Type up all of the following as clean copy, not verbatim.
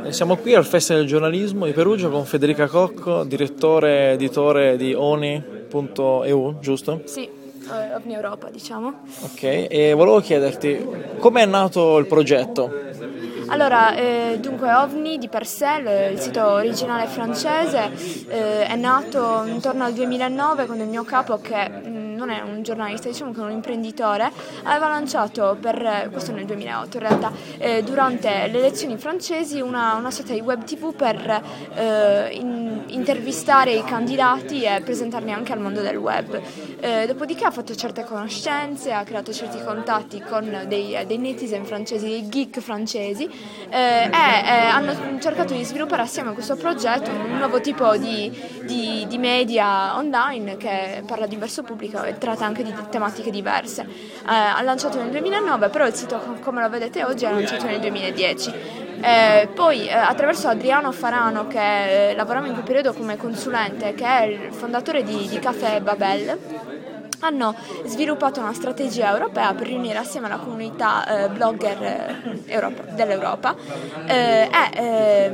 Siamo qui al Festival del Giornalismo di Perugia con Federica Cocco, direttore editore di ONI.eu, giusto? Sì, OVNI Europa, diciamo. Ok, e volevo chiederti, come è nato il progetto? Allora, dunque OVNI di per sé, il sito originale francese, è nato intorno al 2009 quando il mio capo, che non è un giornalista, diciamo che è un imprenditore, aveva lanciato questo nel 2008 in realtà, durante le elezioni francesi una sorta di web tv per intervistare i candidati e presentarli anche al mondo del web. Dopodiché ha fatto certe conoscenze, ha creato certi contatti con dei netizen francesi, dei geek francesi, e hanno cercato di sviluppare assieme a questo progetto un nuovo tipo di media online che parla di verso pubblico e tratta anche di tematiche diverse. Ha lanciato nel 2009, però il sito come lo vedete oggi è lanciato nel 2010. Poi attraverso Adriano Farano, che lavorava in quel periodo come consulente, che è il fondatore di Café Babel, hanno sviluppato una strategia europea per riunire assieme alla comunità blogger dell'Europa e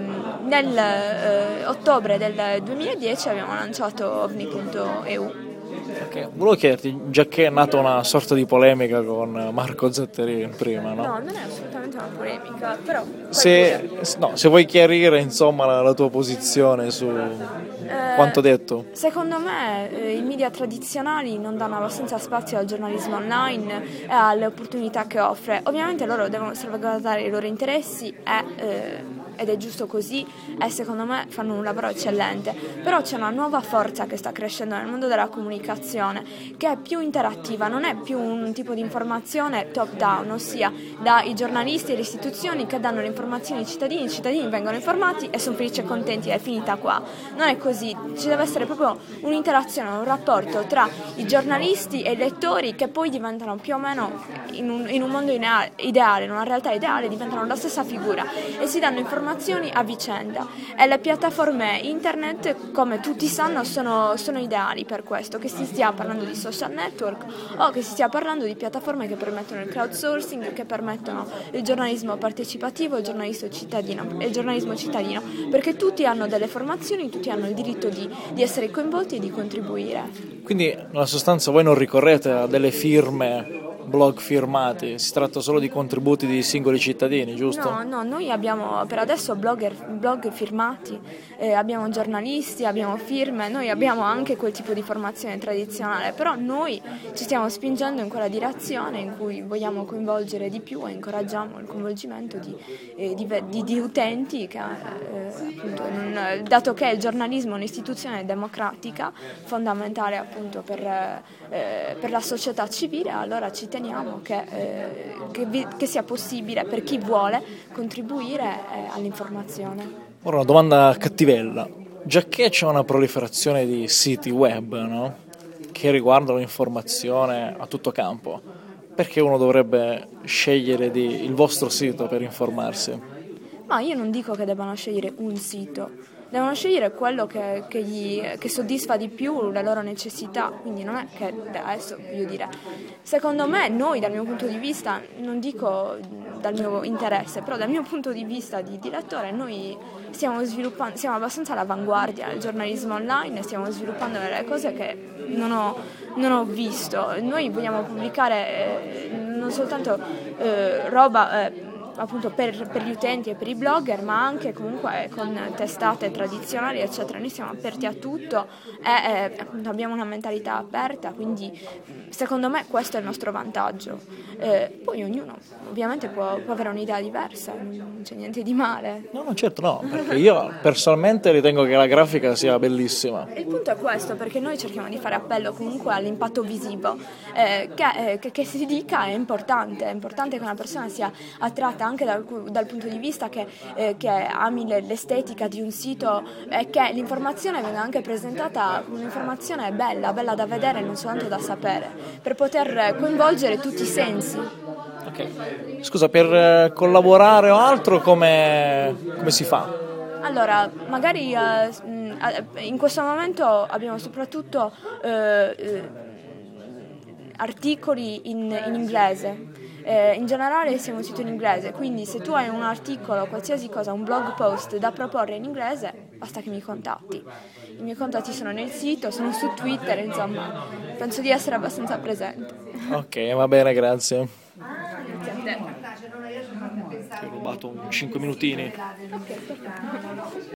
nel ottobre del 2010 abbiamo lanciato OVNI.eu. Okay. Volevo chiederti, già che è nata una sorta di polemica con Marco Zatterin prima, no? No, non è assolutamente una polemica, però... Se vuoi chiarire insomma la tua posizione su quanto detto. Secondo me i media tradizionali non danno abbastanza spazio al giornalismo online e alle opportunità che offre. Ovviamente loro devono salvaguardare i loro interessi ed è giusto così, e secondo me fanno un lavoro eccellente, però c'è una nuova forza che sta crescendo nel mondo della comunicazione, che è più interattiva, non è più un tipo di informazione top down, ossia dai giornalisti e le istituzioni che danno le informazioni ai cittadini, i cittadini vengono informati e sono felici e contenti, è finita qua. Non è così, ci deve essere proprio un'interazione, un rapporto tra i giornalisti e i lettori, che poi diventano più o meno in un mondo ideale, in una realtà ideale, diventano la stessa figura e si danno informazioni a vicenda, e le piattaforme internet, come tutti sanno, sono ideali per questo, che si stia parlando di social network o che si stia parlando di piattaforme che permettono il crowdsourcing, che permettono il giornalismo partecipativo, il giornalismo cittadino, perché tutti hanno delle formazioni, tutti hanno il diritto di essere coinvolti e di contribuire. Quindi nella sostanza voi non ricorrete a delle firme, blog firmati, si tratta solo di contributi di singoli cittadini, giusto? No, noi abbiamo per adesso blog firmati, abbiamo giornalisti, abbiamo firme, noi abbiamo anche quel tipo di formazione tradizionale, però noi ci stiamo spingendo in quella direzione in cui vogliamo coinvolgere di più e incoraggiamo il coinvolgimento di utenti che, appunto, dato che il giornalismo è un'istituzione democratica fondamentale appunto per la società civile, allora ci teniamo che sia possibile per chi vuole contribuire all'informazione. Ora una domanda cattivella, già che c'è una proliferazione di siti web, no? Che riguardano l'informazione a tutto campo, perché uno dovrebbe scegliere il vostro sito per informarsi? Ma io non dico che debbano scegliere un sito, devono scegliere quello che soddisfa di più le loro necessità, quindi non è che adesso, voglio dire, secondo me noi dal mio punto di vista, non dico dal mio interesse, però dal mio punto di vista di lettore, noi stiamo abbastanza all'avanguardia del giornalismo online, stiamo sviluppando delle cose che non ho visto. Noi vogliamo pubblicare non soltanto roba appunto per gli utenti e per i blogger, ma anche comunque con testate tradizionali eccetera. Noi siamo aperti a tutto e appunto abbiamo una mentalità aperta, quindi secondo me questo è il nostro vantaggio. Poi ognuno ovviamente può avere un'idea diversa, non c'è niente di male. No, certo no, perché io personalmente ritengo che la grafica sia bellissima. Il punto è questo, perché noi cerchiamo di fare appello comunque all'impatto visivo, che si dica è importante che una persona sia attratta anche dal punto di vista che ami l'estetica di un sito e che l'informazione venga anche presentata come un'informazione bella da vedere, non soltanto da sapere, per poter coinvolgere tutti i sensi. Ok. Scusa, per collaborare o altro come si fa? Allora, magari in questo momento abbiamo soprattutto articoli in inglese, In generale siamo un sito in inglese, quindi se tu hai un articolo, qualsiasi cosa, un blog post da proporre in inglese, basta che mi contatti. I miei contatti sono nel sito, sono su Twitter, insomma, penso di essere abbastanza presente. Ok, va bene, grazie. Grazie a te. Ti ho rubato 5 minutini. Ok, perfetto.